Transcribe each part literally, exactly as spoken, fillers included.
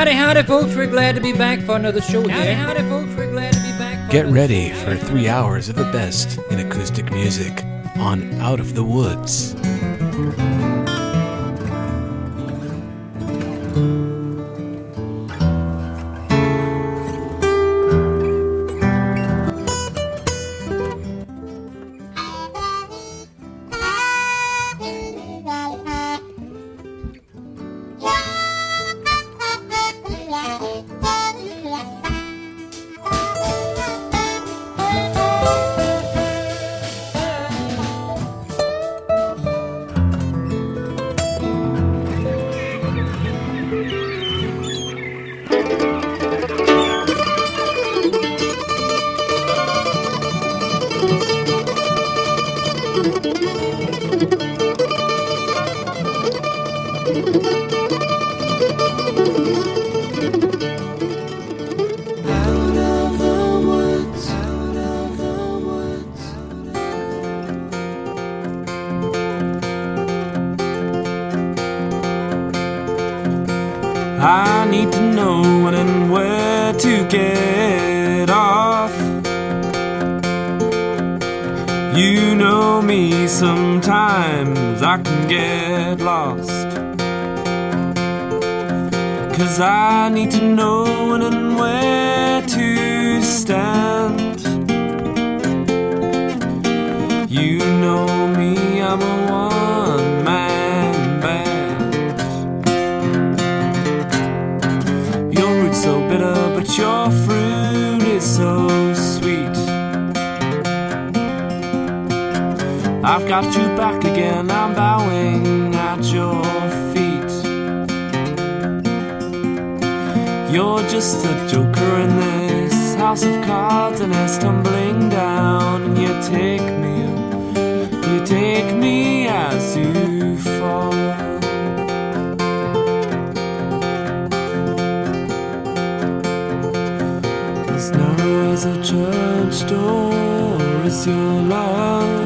Howdy, howdy, folks. We're glad to be back for another show here. Howdy, howdy, folks. We're glad to be back for Get ready for three hours of the best in acoustic music on Out of the Woods. I need to know when and where to get off. You know me, sometimes I can get lost. 'Cause I need to know when and where to stand. You know me, I'm a one-man band. Your root's so bitter, but your fruit is so sweet. I've got you back again, I'm bowing at your feet. You're just a joker in this house of cards, and it's tumbling down. And you take me, you take me as you fall. As narrow as a church door is your love.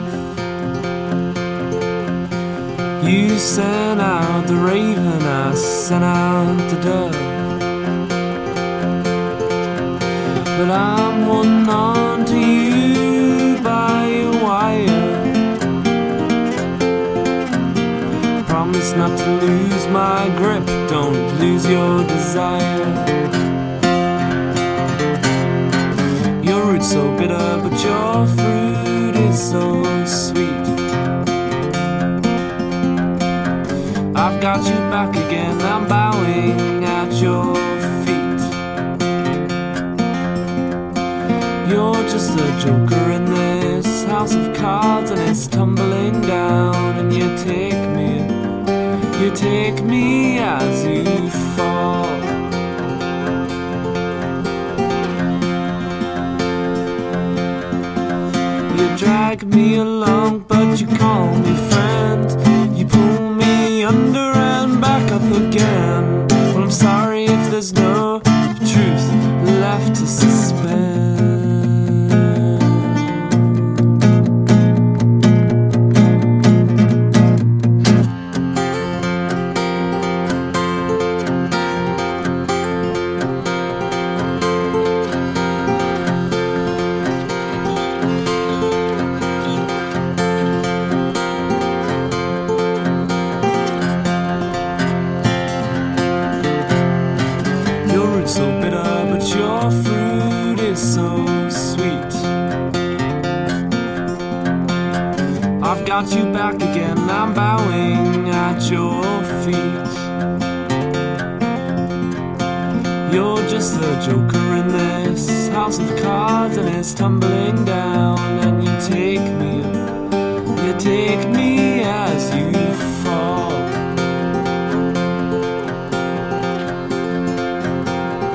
You sent out the raven, I sent out the dove. But I'm holding on to you by a wire. Promise not to lose my grip, don't lose your desire. Your root's so bitter, but your fruit is so sweet. I've got you back again, I'm bowing at your feet. You're just a joker in this house of cards, and it's tumbling down. And you take me, you take me as you fall. You drag me along, but you call me friend. You pull me under and back up again. Well, I'm sorry if there's no truth left to suspend. So bitter, but your fruit is so sweet. I've got you back again, I'm bowing at your feet. You're just a joker in this house of cards, and it's tumbling down. And you take me, you take me as you fall.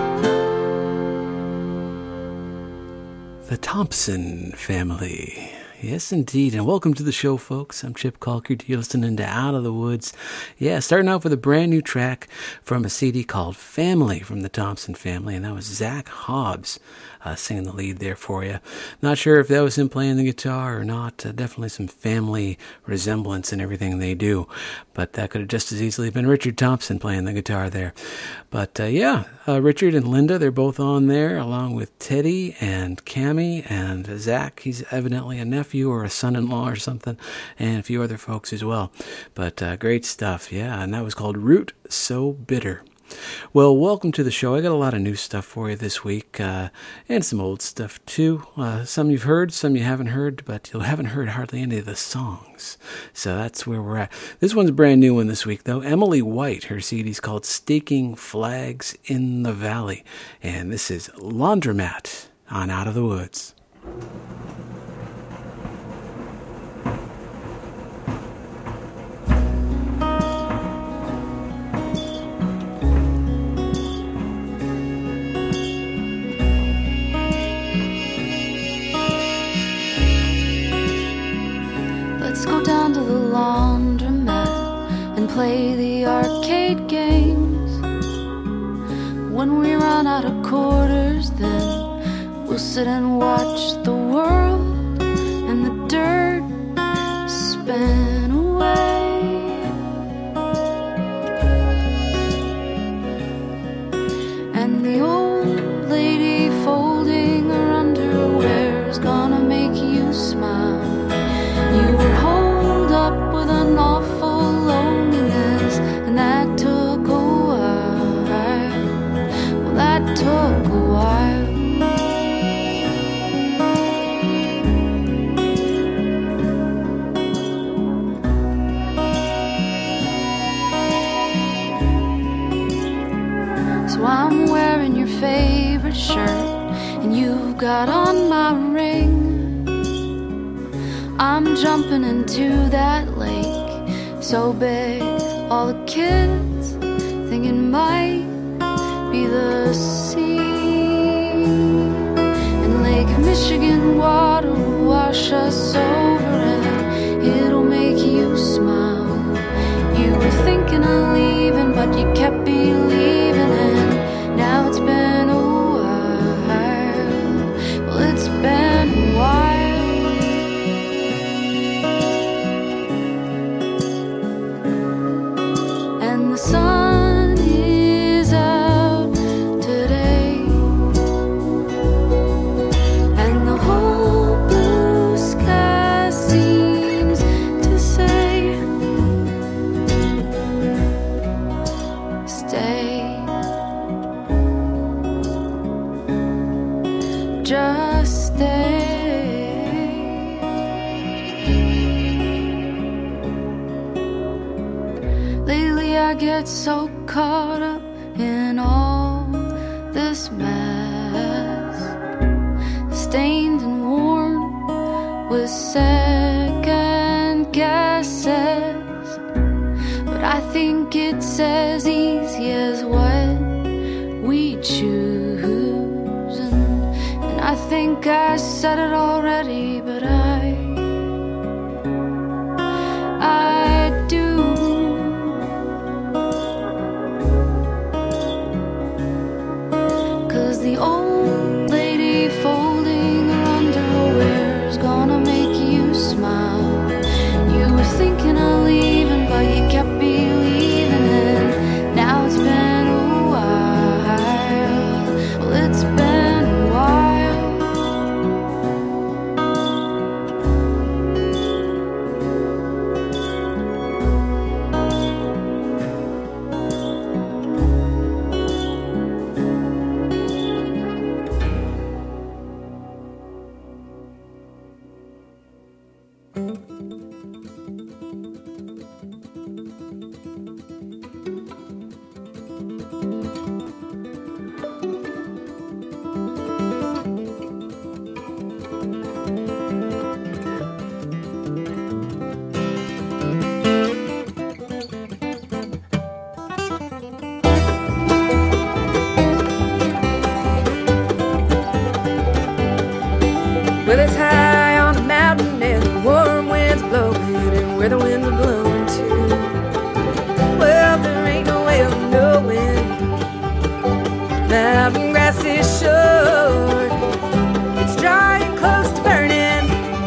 The Thompson family Yes, indeed. And welcome to the show, folks. I'm Chip Colkert. You're listening to Out of the Woods. Yeah, starting off with a brand new track from a C D called Family from the Thompson Family. And that was Zach Hobbs uh, singing the lead there for you. Not sure if that was him playing the guitar or not. Uh, definitely some family resemblance in everything they do. But that could have just as easily been Richard Thompson playing the guitar there. But uh, yeah, uh, Richard and Linda, they're both on there, along with Teddy and Cammie and Zach. He's evidently a nephew or a son-in-law or something, and a few other folks as well. But uh, great stuff, yeah, and that was called Root So Bitter. Well, welcome to the show. I got a lot of new stuff for you this week, uh, and some old stuff too. Uh, some you've heard, some you haven't heard, but you haven't heard hardly any of the songs. So that's where we're at. This one's a brand new one this week, though. Emily White, her C D's called Staking Flags in the Valley, and this is Laundromat on Out of the Woods. Let's go down to the laundromat and play the arcade games. When we run out of quarters, then we'll sit and watch the world and the dirt spin away. And the old lady folding her underwear is gonna make you smile. You were holed up with an awful loneliness, and that took a while. Well, that took a while. So I'm wearing your favorite shirt, and you've got on my ring. I'm jumping into that lake, so big, all the kids think it might be the sea. And Lake Michigan water will wash us over, and it'll make you smile. You were thinking of leaving, but you kept believing, and now it's been a while. Well, it's been a while. Sun is out today, and the whole blue sky seems to say, stay, just stay. Lately I get so caught up in all this mess, stained and worn with second guesses. But I think it's as easy as what we choose, and, and I think I said it already, but I I do. The old lady folding her underwear is gonna make you smile. You were thinking of leaving, but you kept believing, and now it's been a while. Well, it's been a while. Well, it's high on the mountain, grass is short, it's dry and close to burning,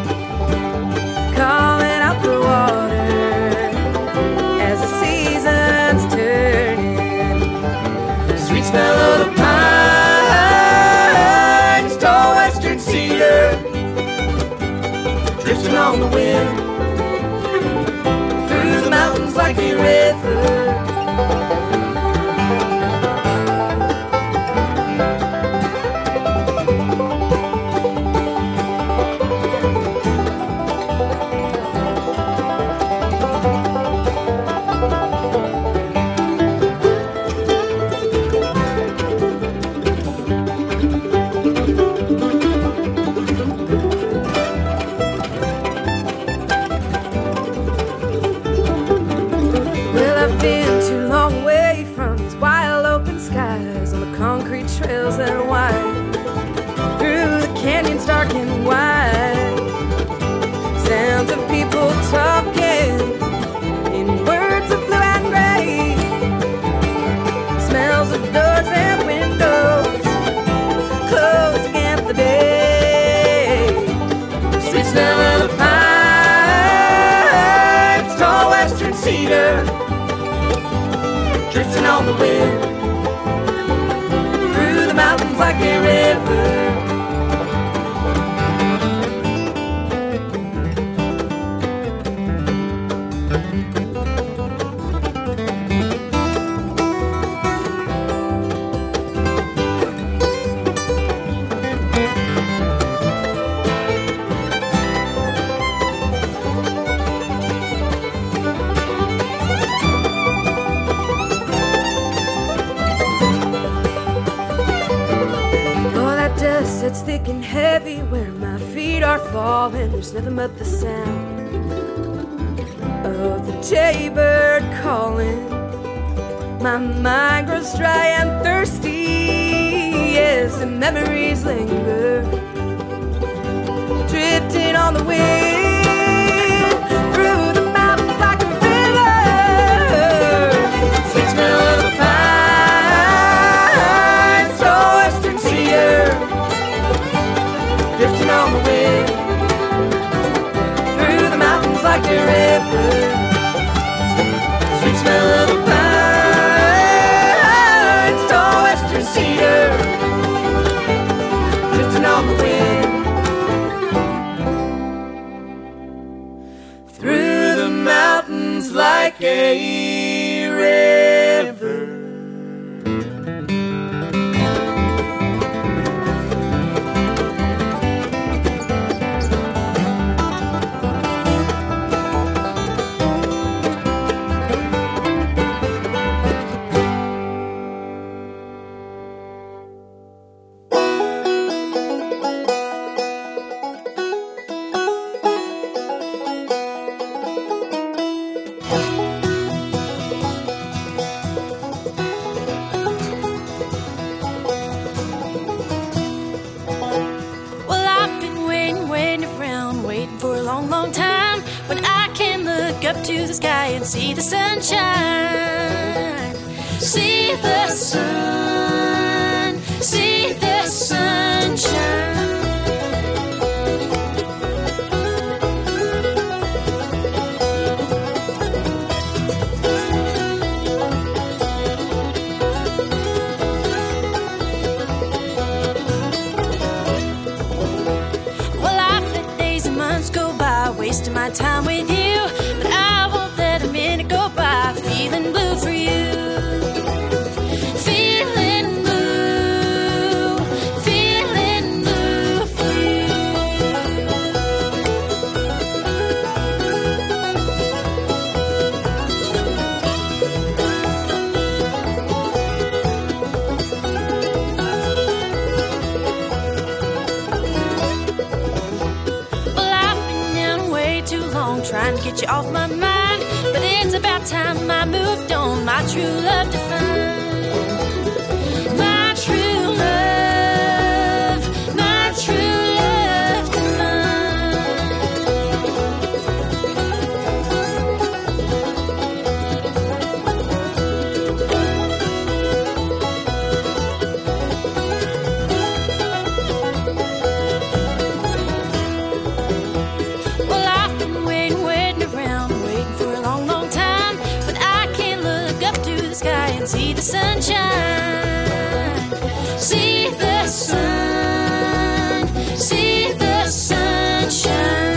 calling out for water as the season's turning. The sweet smell of the pines, tall western cedar, drifting on the wind through the mountains like a river. Trails that wind through the canyons dark and wide, sounds of people talking in words of blue and gray, smells of doors and windows closed against the day. Sweet smell of the pines, tall western cedar, drifting on the wind mountains like a river. It's thick and heavy where my feet are falling. There's nothing but the sound of the jaybird calling. My mind grows dry and thirsty as the memories linger, drifting on the wind through the mountains like a river. Sweet smell of the pines, tall western cedar, drifting on the wind through the mountains like a river. Sweet smell of the pines, tall western cedar, drifting on the wind through the mountains like a river. To the sky and see the sunshine, see the sun, see the sunshine. Well, I've let days and months go by, wasting my time with you. Feeling blue for you, feeling blue, feeling blue for you. Well, I've been down way too long trying to get you off my mind, but it's about time I moved on, my true love to find. My true love, my true love to find. and see the sunshine. See the sun, see the sunshine.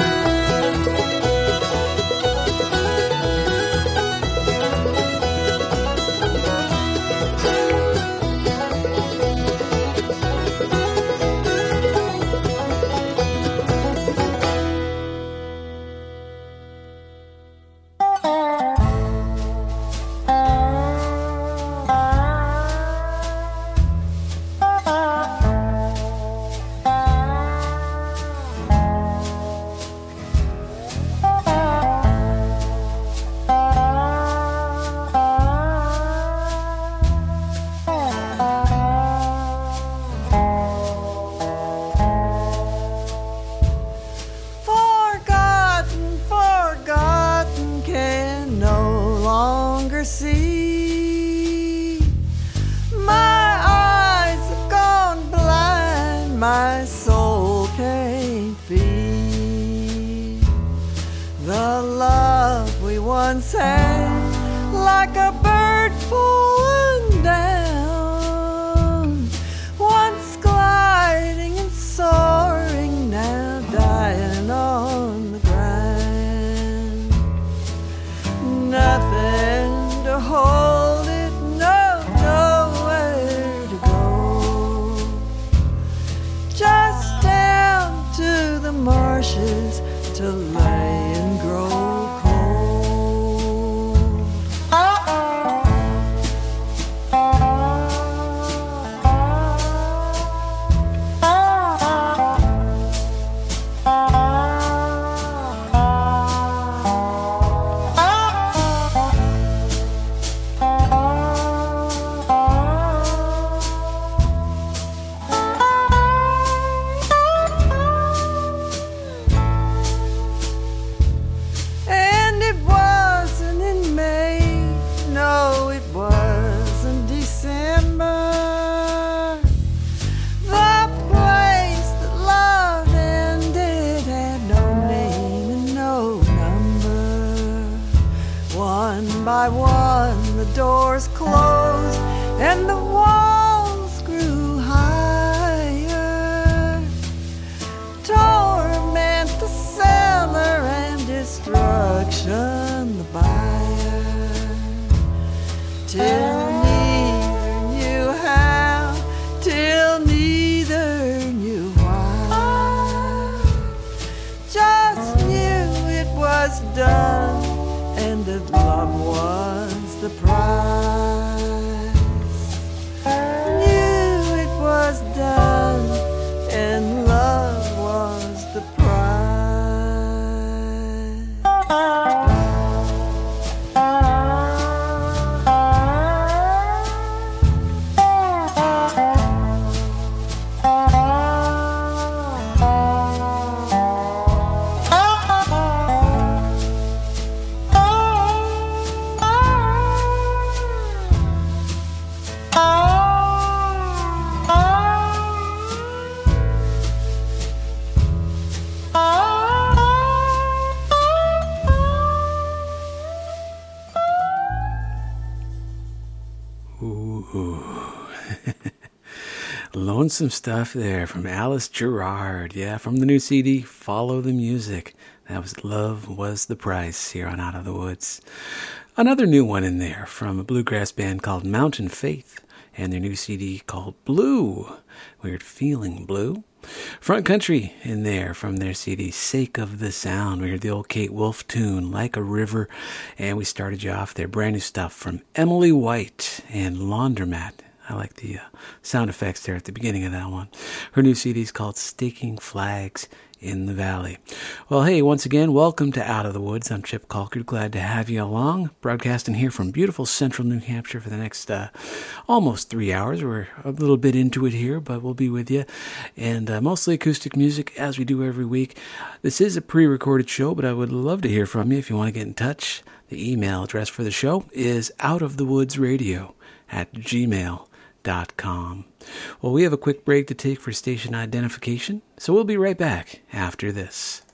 Lonesome stuff there from Alice Gerrard. Yeah, from the new C D, Follow the Music. That was Love Was the Price here on Out of the Woods. Another new one in there from a bluegrass band called Mountain Faith and their new C D called Blue. Weird Feeling Blue. Front Country in there from their C D, Sake of the Sound. We heard the old Kate Wolf tune, Like a River. And we started you off there, brand new stuff from Emily White and Laundromat. I like the uh, sound effects there at the beginning of that one. Her new C D is called Staking Flags in the Valley. Well, hey, once again, welcome to Out of the Woods. I'm Chip Colcord. Glad to have you along. Broadcasting here from beautiful central New Hampshire for the next uh, almost three hours. We're a little bit into it here, but we'll be with you. And uh, mostly acoustic music, as we do every week. This is a pre-recorded show, but I would love to hear from you if you want to get in touch. The email address for the show is outofthewoodsradio at gmail dot com. Well, we have a quick break to take for station identification, so we'll be right back after this.